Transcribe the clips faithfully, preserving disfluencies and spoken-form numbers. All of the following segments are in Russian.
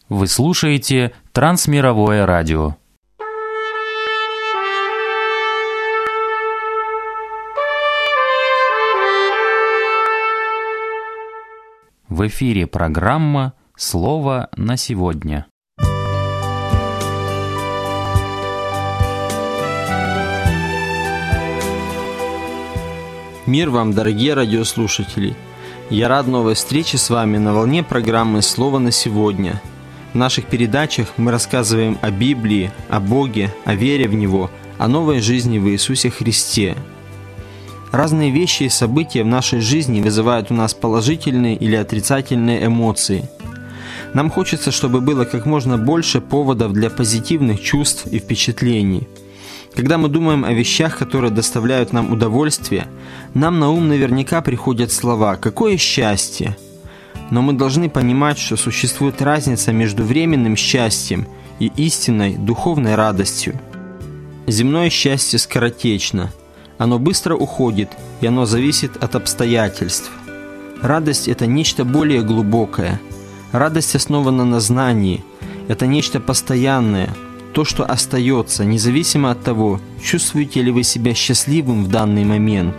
Вы слушаете Трансмировое радио. В эфире программа «Слово на сегодня». Мир вам, дорогие радиослушатели! Я рад новой встрече с вами на волне программы «Слово на сегодня». В наших передачах мы рассказываем о Библии, о Боге, о вере в Него, о новой жизни в Иисусе Христе. Разные вещи и события в нашей жизни вызывают у нас положительные или отрицательные эмоции. Нам хочется, чтобы было как можно больше поводов для позитивных чувств и впечатлений. Когда мы думаем о вещах, которые доставляют нам удовольствие, нам на ум наверняка приходят слова «какое счастье!». Но мы должны понимать, что существует разница между временным счастьем и истинной духовной радостью. Земное счастье скоротечно. Оно быстро уходит, и оно зависит от обстоятельств. Радость – это нечто более глубокое. Радость основана на знании. Это нечто постоянное, то, что остается, независимо от того, чувствуете ли вы себя счастливым в данный момент.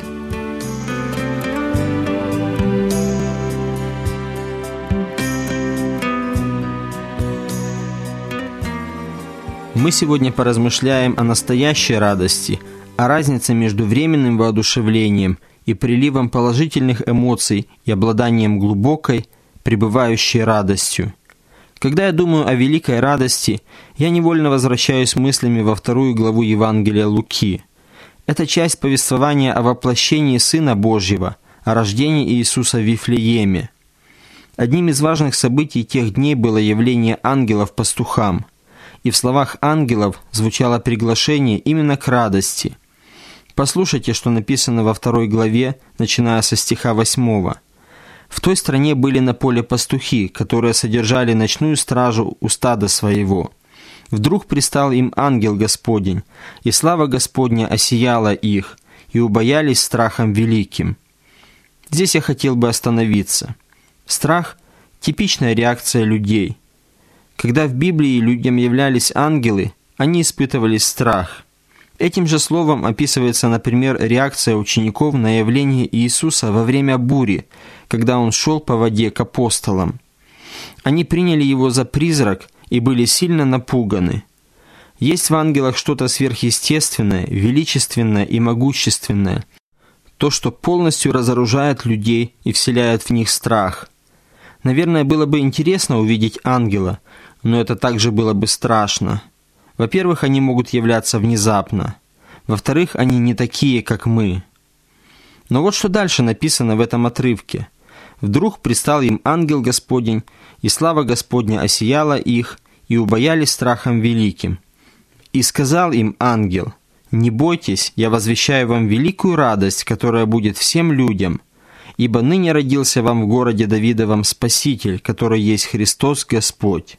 Мы сегодня поразмышляем о настоящей радости, о разнице между временным воодушевлением и приливом положительных эмоций и обладанием глубокой, пребывающей радостью. Когда я думаю о великой радости, я невольно возвращаюсь мыслями во вторую главу Евангелия Луки. Это часть повествования о воплощении Сына Божьего, о рождении Иисуса в Вифлееме. Одним из важных событий тех дней было явление ангелов пастухам. И в словах ангелов звучало приглашение именно к радости. Послушайте, что написано во второй главе, начиная со стиха восьмого. «В той стране были на поле пастухи, которые содержали ночную стражу у стада своего. Вдруг пристал им ангел Господень, и слава Господня осияла их, и убоялись страхом великим». Здесь я хотел бы остановиться. Страх – типичная реакция людей. Когда в Библии людям являлись ангелы, они испытывали страх. Этим же словом описывается, например, реакция учеников на явление Иисуса во время бури, когда Он шел по воде к апостолам. Они приняли Его за призрак и были сильно напуганы. Есть в ангелах что-то сверхъестественное, величественное и могущественное, то, что полностью разоружает людей и вселяет в них страх. Наверное, было бы интересно увидеть ангела, но это также было бы страшно. Во-первых, они могут являться внезапно. Во-вторых, они не такие, как мы. Но вот что дальше написано в этом отрывке. «Вдруг пристал им ангел Господень, и слава Господня осияла их, и убоялись страхом великим. И сказал им ангел: не бойтесь, я возвещаю вам великую радость, которая будет всем людям, ибо ныне родился вам в городе Давидовом Спаситель, который есть Христос Господь».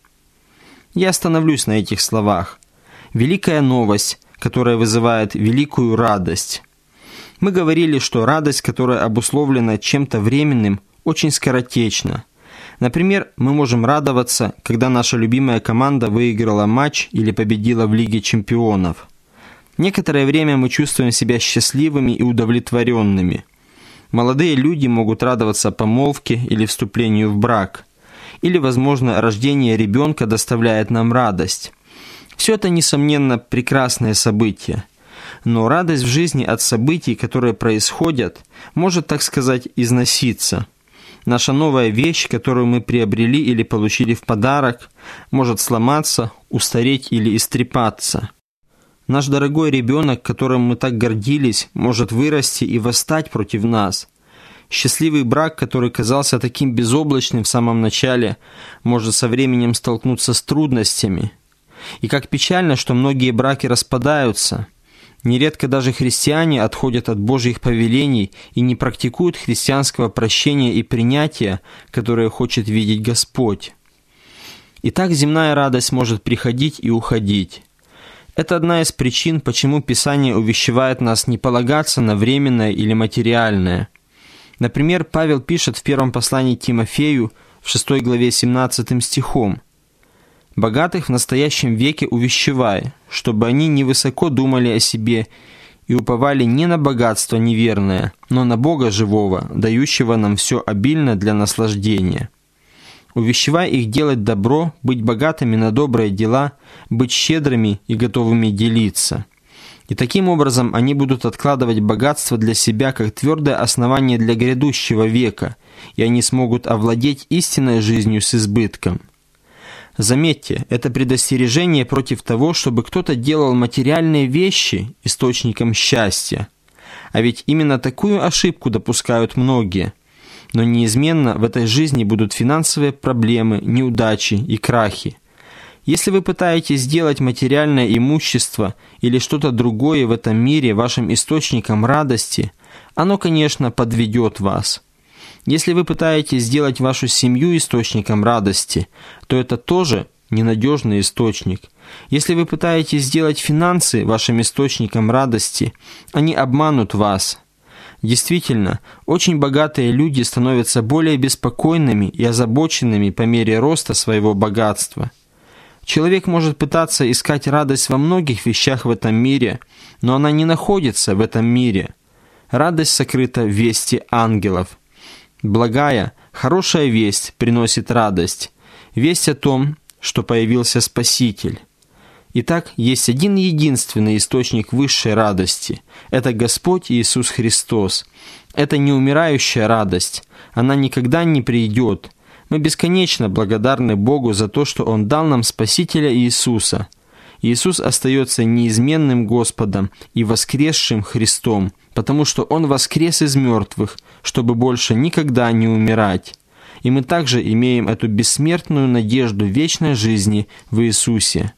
Я остановлюсь на этих словах. Великая новость, которая вызывает великую радость. Мы говорили, что радость, которая обусловлена чем-то временным, очень скоротечна. Например, мы можем радоваться, когда наша любимая команда выиграла матч или победила в Лиге чемпионов. Некоторое время мы чувствуем себя счастливыми и удовлетворенными. Молодые люди могут радоваться помолвке или вступлению в брак. Или, возможно, рождение ребенка доставляет нам радость. Все это, несомненно, прекрасные события. Но радость в жизни от событий, которые происходят, может, так сказать, износиться. Наша новая вещь, которую мы приобрели или получили в подарок, может сломаться, устареть или истрепаться. Наш дорогой ребенок, которым мы так гордились, может вырасти и восстать против нас. Счастливый брак, который казался таким безоблачным в самом начале, может со временем столкнуться с трудностями. И как печально, что многие браки распадаются. Нередко даже христиане отходят от Божьих повелений и не практикуют христианского прощения и принятия, которое хочет видеть Господь. Итак, земная радость может приходить и уходить. Это одна из причин, почему Писание увещевает нас не полагаться на временное или материальное. Например, Павел пишет в первом послании к Тимофею в шестой главе семнадцатым стихом: Богатых в настоящем веке увещевай, чтобы они невысоко думали о себе и уповали не на богатство неверное, но на Бога живого, дающего нам все обильно для наслаждения. Увещевай их делать добро, быть богатыми на добрые дела, быть щедрыми и готовыми делиться. И таким образом они будут откладывать богатство для себя как твердое основание для грядущего века, и они смогут овладеть истинной жизнью с избытком. Заметьте, это предостережение против того, чтобы кто-то делал материальные вещи источником счастья. А ведь именно такую ошибку допускают многие. Но неизменно в этой жизни будут финансовые проблемы, неудачи и крахи. Если вы пытаетесь сделать материальное имущество или что-то другое в этом мире вашим источником радости, оно, конечно, подведет вас. Если вы пытаетесь сделать вашу семью источником радости, то это тоже ненадежный источник. Если вы пытаетесь сделать финансы вашим источником радости, они обманут вас. Действительно, очень богатые люди становятся более беспокойными и озабоченными по мере роста своего богатства. Человек может пытаться искать радость во многих вещах в этом мире, но она не находится в этом мире. Радость сокрыта в вести ангелов. Благая, хорошая весть приносит радость. Весть о том, что появился Спаситель. Итак, есть один единственный источник высшей радости. Это Господь Иисус Христос. Это неумирающая радость. Она никогда не придет. Мы бесконечно благодарны Богу за то, что Он дал нам Спасителя Иисуса. Иисус остается неизменным Господом и воскресшим Христом, потому что Он воскрес из мертвых, чтобы больше никогда не умирать. И мы также имеем эту бессмертную надежду вечной жизни в Иисусе.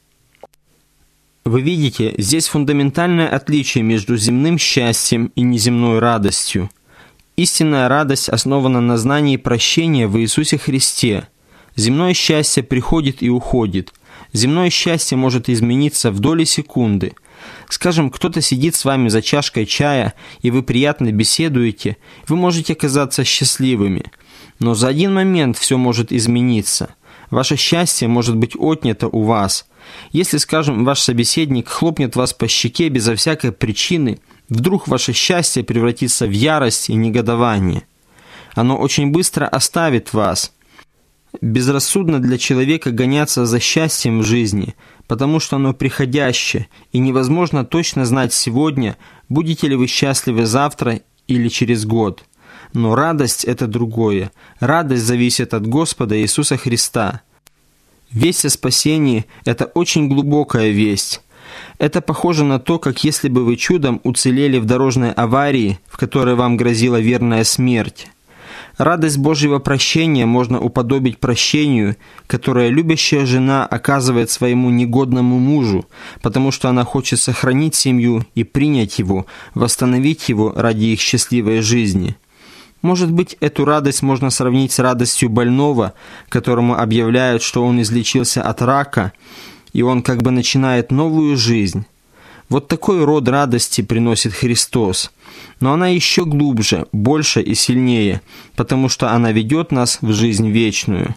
Вы видите, здесь фундаментальное отличие между земным счастьем и неземной радостью. Истинная радость основана на знании прощения в Иисусе Христе. Земное счастье приходит и уходит. Земное счастье может измениться в доли секунды. Скажем, кто-то сидит с вами за чашкой чая, и вы приятно беседуете, вы можете казаться счастливыми. Но за один момент все может измениться. Ваше счастье может быть отнято у вас. Если, скажем, ваш собеседник хлопнет вас по щеке безо всякой причины, вдруг ваше счастье превратится в ярость и негодование. Оно очень быстро оставит вас. Безрассудно для человека гоняться за счастьем в жизни, потому что оно приходящее, и невозможно точно знать сегодня, будете ли вы счастливы завтра или через год. Но радость – это другое. Радость зависит от Господа Иисуса Христа. Весть о спасении – это очень глубокая весть. Это похоже на то, как если бы вы чудом уцелели в дорожной аварии, в которой вам грозила верная смерть. Радость Божьего прощения можно уподобить прощению, которое любящая жена оказывает своему негодному мужу, потому что она хочет сохранить семью и принять его, восстановить его ради их счастливой жизни. Может быть, эту радость можно сравнить с радостью больного, которому объявляют, что он излечился от рака, и он как бы начинает новую жизнь. Вот такой род радости приносит Христос. Но она еще глубже, больше и сильнее, потому что она ведет нас в жизнь вечную.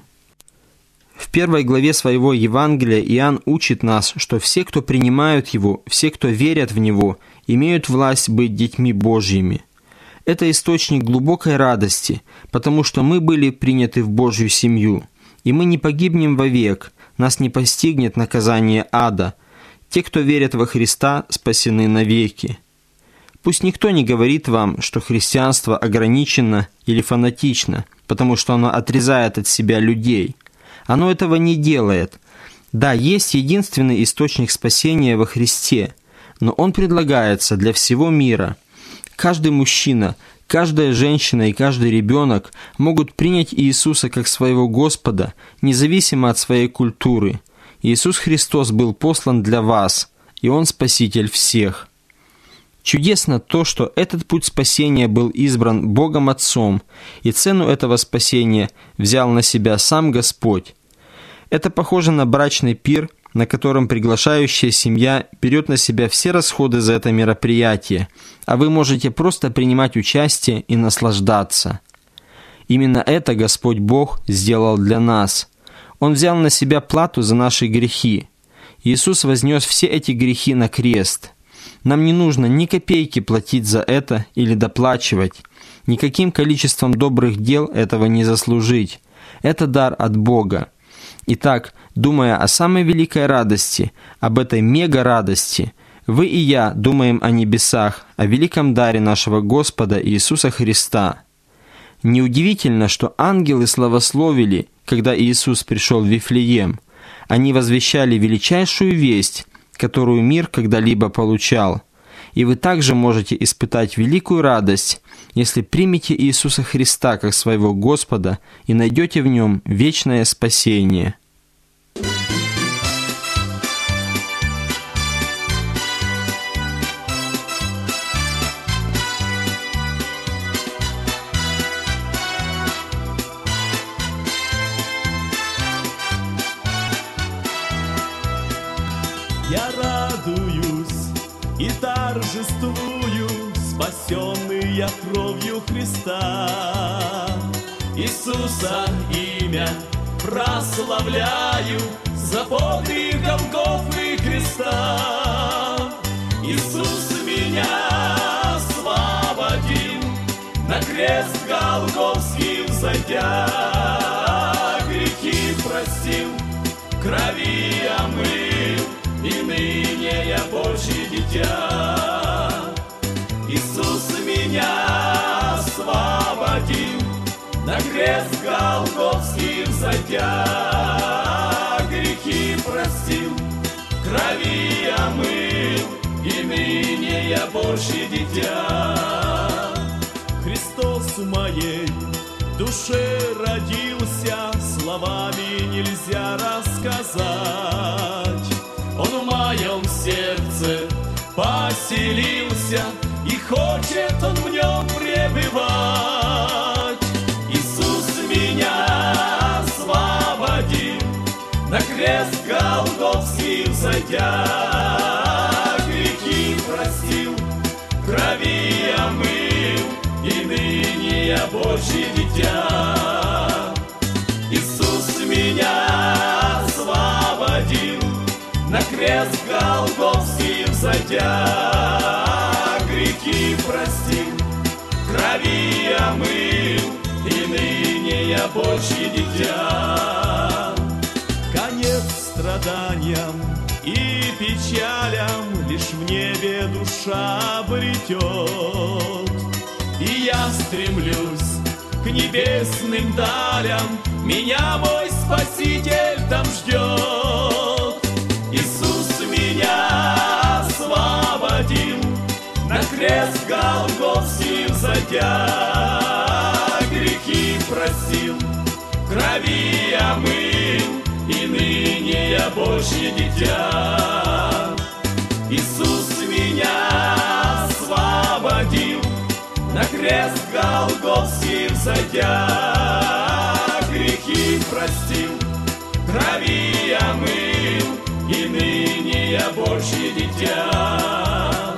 В первой главе своего Евангелия Иоанн учит нас, что все, кто принимают Его, все, кто верят в Него, имеют власть быть детьми Божьими. Это источник глубокой радости, потому что мы были приняты в Божью семью, и мы не погибнем вовек, нас не постигнет наказание ада. Те, кто верят во Христа, спасены навеки. Пусть никто не говорит вам, что христианство ограничено или фанатично, потому что оно отрезает от себя людей. Оно этого не делает. Да, есть единственный источник спасения во Христе, но он предлагается для всего мира. Каждый мужчина, каждая женщина и каждый ребенок могут принять Иисуса как своего Господа, независимо от своей культуры. Иисус Христос был послан для вас, и Он Спаситель всех. Чудесно то, что этот путь спасения был избран Богом Отцом, и цену этого спасения взял на себя сам Господь. Это похоже на брачный пир, на котором приглашающая семья берет на себя все расходы за это мероприятие, а вы можете просто принимать участие и наслаждаться. Именно это Господь Бог сделал для нас. Он взял на себя плату за наши грехи. Иисус вознес все эти грехи на крест. Нам не нужно ни копейки платить за это или доплачивать. Никаким количеством добрых дел этого не заслужить. Это дар от Бога. Итак, думая о самой великой радости, об этой мега-радости, вы и я думаем о небесах, о великом даре нашего Господа Иисуса Христа. Неудивительно, что ангелы славословили, когда Иисус пришел в Вифлеем. Они возвещали величайшую весть, которую мир когда-либо получал. И вы также можете испытать великую радость, если примете Иисуса Христа как своего Господа и найдете в Нем вечное спасение. Я радуюсь и торжествую, спасенный я кровью Христа. Иисуса имя прославляю за подвиг Голгофы креста. Иисус меня освободил, на крест Голгофский взойдя, грехи простил, крови омыл, и ныне я Божье дитя. Иисус меня освободил, на крест Голгофский взойдя, грехи простил, крови омыл, и ныне я Божье дитя. Христос в моей душе родился, словами нельзя рассказать. Он в моем сердце поселился, и хочет Он в нем пребывать. Иисус меня освободил, на крест Голгофский взойдя, грехи простил, крови омыл, и ныне я Божье дитя. Иисус меня освободил, на крест Голгофский взойдя, грехи простил, крови омыл, и ныне я Божье дитя. Конец страданиям и печалям лишь в небе душа обретет. И я стремлюсь к небесным далям, меня мой Спаситель там ждет. Иисус меня освободил, на крест Голгофский взойдя, грехи простил, крови омыл, и ныне я Божье дитя. Иисус меня освободил, на крест Голгофский взойдя, грехи простил, крови омыл, и ныне я Божье дитя.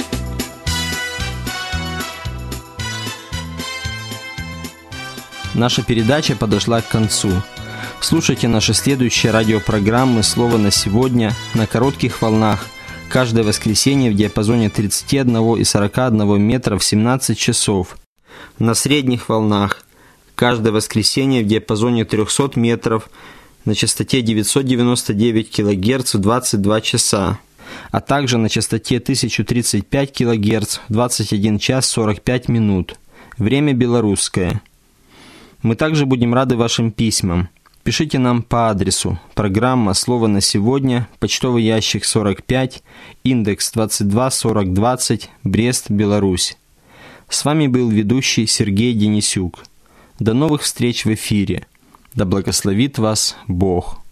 Наша передача подошла к концу. Слушайте наши следующие радиопрограммы «Слово на сегодня» на коротких волнах каждое воскресенье в диапазоне тридцать один и сорок один метра в семнадцать часов. На средних волнах каждое воскресенье в диапазоне триста метров на частоте девятьсот девяносто девять килогерц в двадцать два часа, а также на частоте тысяча тридцать пять килогерц в двадцать один час сорок пять минут. Время белорусское. Мы также будем рады вашим письмам. Пишите нам по адресу: программа «Слово на сегодня», почтовый ящик сорок пять, индекс двадцать два сорок двадцать, Брест, Беларусь. С вами был ведущий Сергей Денисюк. До новых встреч в эфире. Да благословит вас Бог.